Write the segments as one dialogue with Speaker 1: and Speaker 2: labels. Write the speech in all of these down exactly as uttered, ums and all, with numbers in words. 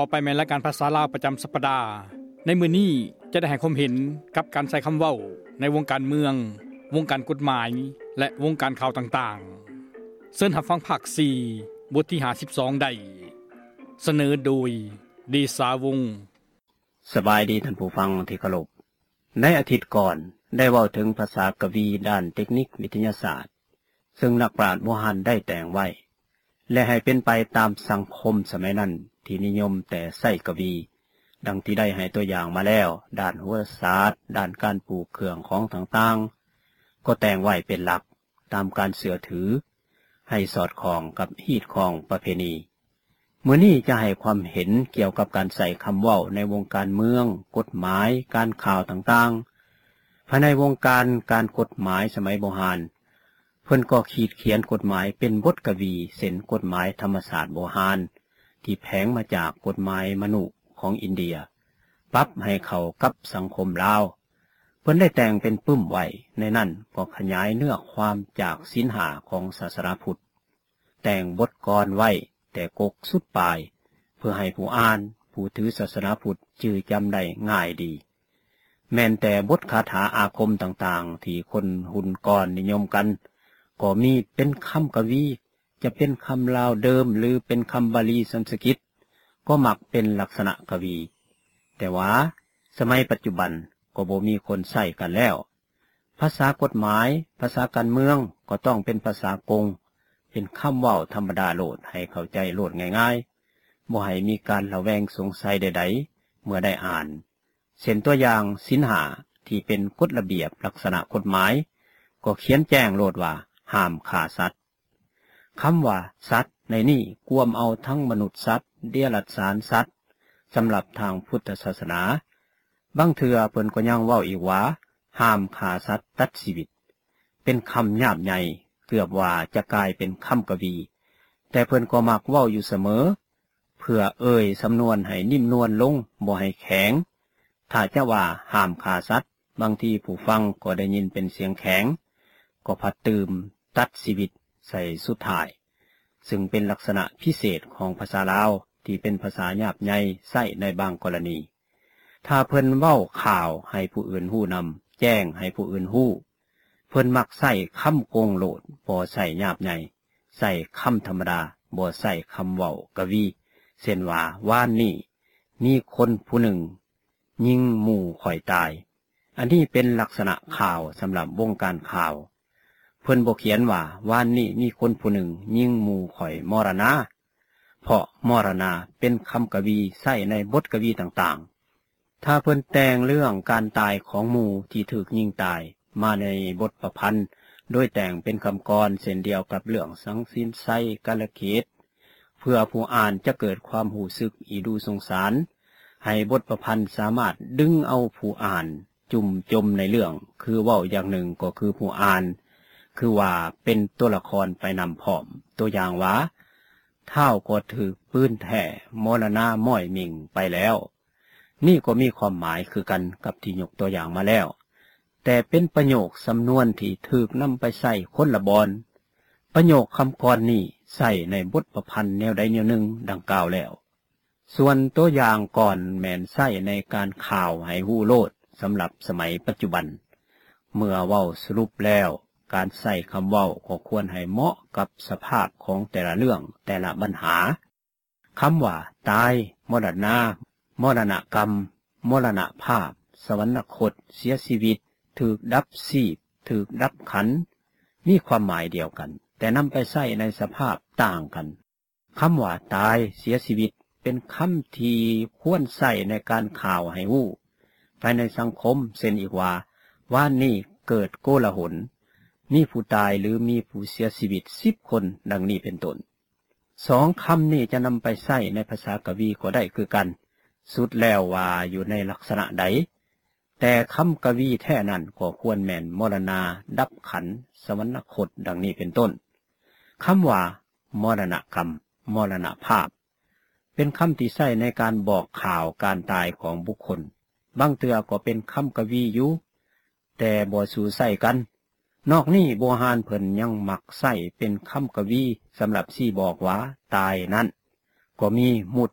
Speaker 1: ไปแม่นรายการภาษาลาวประจำสัปดาห์ในมื้อนี้จะได้ให้ความเห็นกับการใช้คำเว้าในวงการเมืองวงการกฎหมายและวงการข่าวต่างๆเชิญรับฟังภาคสี่บทที่ห้าสิบสองได้เสนอโดยดีสาวงศ์
Speaker 2: สบายดีท่านผู้ฟังที่เคารพในอาทิตย์ก่อนได้เว้าถึงภาษากวีด้านเทคนิควิทยาศาสตร์ซึ่งนักปราชญ์โบราณได้แต่งไว้และให้เป็นไปตามสังคมสมัยนั้นที่นิยมแต่ใช้กวีดังที่ได้ให้ตัวอย่างมาแล้วด้านโหราศาสตร์ด้านการปลูกเครื่องของต่างๆก็แต่งไว้เป็นหลักตามการเสื่อถือให้สอดคล้องกับฮีตของประเพณีมื้อนี้จะให้ความเห็นเกี่ยวกับการใส่คำเว้าในวงการเมืองกฎหมายการข่าวต่างๆภายในวงการการกฎหมายสมัยโบราณเพิ่นก็ขีดเขียนกฎหมายเป็นบทกวีเส้นกฎหมายธรรมศาสตร์โบราณที่แผงมาจากกฎหมายมนุของอินเดียปรับให้เข้ากับสังคมลาวเพิ่นได้แต่งเป็นปึ้มไว้ในนั้นก็ขยายเนื้อความจากศีลห้าของศาสนาพุทธแต่งบทกลไว้แต่กกสุดปลายเพื่อให้ผู้อ่านผู้ถือศาสนาพุทธจื่อจำได้ง่ายดีแม้นแต่บทคาถาอาคมต่างๆที่คนหุ่นก่อนนิยมกันก็มีเป็นคำกวีจะเป็นคำลาวเดิมหรือเป็นคำบาลีสันสกฤตก็มักเป็นลักษณะกวีแต่ว่าสมัยปัจจุบันก็บ่มีคนใช้กันแล้วภาษากฎหมายภาษาการเมืองก็ต้องเป็นภาษากงเป็นคำเว้าธรรมดาโลดให้เข้าใจโลดง่ายๆบ่ให้มีการระแวงสงสัยใดๆเมื่อได้อ่านเช่นตัวอย่างศีลห้าที่เป็นกฎระเบียบลักษณะกฎหมายก็เขียนแจ้งโลดว่าห้ามฆ่าสัตว์คำว่าสัตว์ในนี้กวมเอาทั้งมนุษย์สัตว์เดรัจฉานสัตว์สำหรับทางพุทธศาสนาบางเทื่อเพิ่นก็ยังเว้าอีกว่าห้ามฆ่าสัตว์ตัดชีวิตเป็นคำหยาบใหญ่เกือบว่าจะกลายเป็นคำกวีแต่เพิ่นก็มักเว้าอยู่เสมอเพื่อเอ่ยสำนวนให้นิ่มนวลลงบ่ให้แข็งถ้าจะว่าห้ามฆ่าสัตว์บางทีผู้ฟังก็ได้ยินเป็นเสียงแข็งก็พัดตื่มตัดชีวิตใส่สุดท้ายซึ่งเป็นลักษณะพิเศษของภาษาลาวที่เป็นภาษาหยาบใหญ่ใช้ในบางกรณีถ้าเพิ่นเว้าข่าวให้ผู้อื่นฮู้นำแจ้งให้ผู้อื่นฮู้เพิ่นมักใช้คำโกงโลดบ่ใช้หยาบใหญ่ใช้คำธรรมดาบ่ใช้คำเว้ากวีเช่นว่าว่านนี้มีคนผู้หนึ่งยิงหมู่ข่อยตายอันนี้เป็นลักษณะข่าวสำหรับวงการข่าวเพิ่นบ่เขียนว่าว่านนี้มีคนผู้หนึ่งยิงหมู่ข่อยมรณะเพราะมรณะเป็นคำกวีใช้ในบทกวีต่างๆถ้าเพิ่นแต่งเรื่องการตายของหมู่ที่ถูกยิงตายมาในบทประพันธ์โดยแต่งเป็นคำกรเช่นเดียวกับเรื่องสังสินไสกาลเกตเพื่อผู้อ่านจะเกิดความหูสึกอีดูสงสารให้บทประพันธ์สามารถดึงเอาผู้อ่านจุ่มจมในเรื่องคือเว้าอย่างหนึ่งก็คือผู้อ่านคือว่าเป็นตัวละครไปนำพร้อมตัวอย่างว่าเท่าก็ถือปืนแท้มรณะม้อยมิงไปแล้วนี่ก็มีความหมายคือกันกับที่ยกตัวอย่างมาแล้วแต่เป็นประโยคสำนวนที่ถูกนำไปใส่คนละบอนประโยคคำกรนี้ใส่ในบทประพันธ์แนวใดแนวหนึ่งดังกล่าวแล้วส่วนตัวอย่างก่อนแม่นใส่ในการข่าวให้ฮู้โลดสำหรับสมัยปัจจุบันเมื่อเว้าสรุปแล้วการใส่คำเว้าก็ควรให้เหมาะกับสภาพของแต่ละเรื่องแต่ละปัญหาคำว่าตายมรณะมรณกรรมมรณภาพสวรรคตเสียชีวิตถูกดับชีพถูกดับขันธ์มีความหมายเดียวกันแต่นำไปใช้ในสภาพต่างกันคำว่าตายเสียชีวิตเป็นคำที่ควรใช้ในการข่าวให้ฮู้ภายในสังคมเช่นอีกว่าว่านี่เกิดโกลาหลมีผู้ตายหรือมีผู้เสียชีวิตสิบคนดังนี้เป็นต้นสองคำนี้จะนำไปใช้ในภาษากวีก็ได้คือกันสุดแล้วว่าอยู่ในลักษณะใดแต่คำกวีแท้นั้นก็ควรแม่นมรณาดับขันธ์สวรรคตดังนี้เป็นต้นคำว่ามรณกรรมมรณภาพเป็นคำที่ใช้ในการบอกข่าวการตายของบุคคลบางเทื่อก็เป็นคำกวีอยู่แต่บ่สู่ใช้กันนอกนี้โบราณเพิ่นยังมักใช้เป็นคำกวีสำหรับชี้บอกว่าตายนั้นก็มีมุด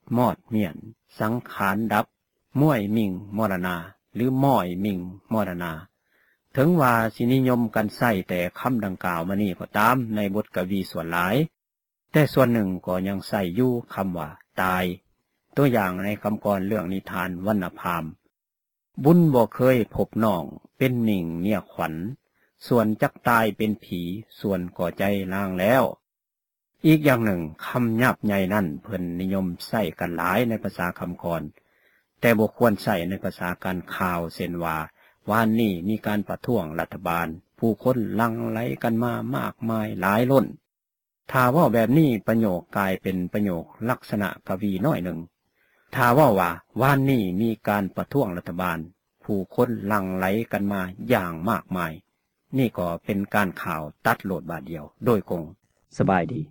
Speaker 2: มอดเมียนสังขารดับม้วยมิ่งมรณาหรือม้อยมิ่งมรณาถึงว่าสินิยมกันใส่แต่คำดังกล่าวมานี่ก็ตามในบทกวีส่วนหลายแต่ส่วนหนึ่งก็ยังใส่อยู่คำว่าตายตัวอย่างในคำกรเรื่องนิทานวรรณพามบุญบ่เคยพบน้องเป็นหนิ่งเมียขวัญส่วนจักตายเป็นผีส่วนก่อใจล่างแล้วอีกอย่างหนึ่งคำหยาบใหญ่นั่นเพิ่นนิยมใส่กันหลายในภาษาคำกรแต่บ่ควรใส่ในภาษาการข่าวเช่นว่าวานนี้มีการประท้วงรัฐบาลผู้คนหลั่งไหลกันมามากมายหลายล้นถ้าว่าแบบนี้ประโยคกลายเป็นประโยคลักษณะกวีน้อยหนึ่งถ้าว่าว่าวานนี้มีการประท้วงรัฐบาลผู้คนหลั่งไหลกันมาอย่างมากมายนี่ก็เป็นการข่าวตัดโหลดบาทเดียวโดยกงสบายดี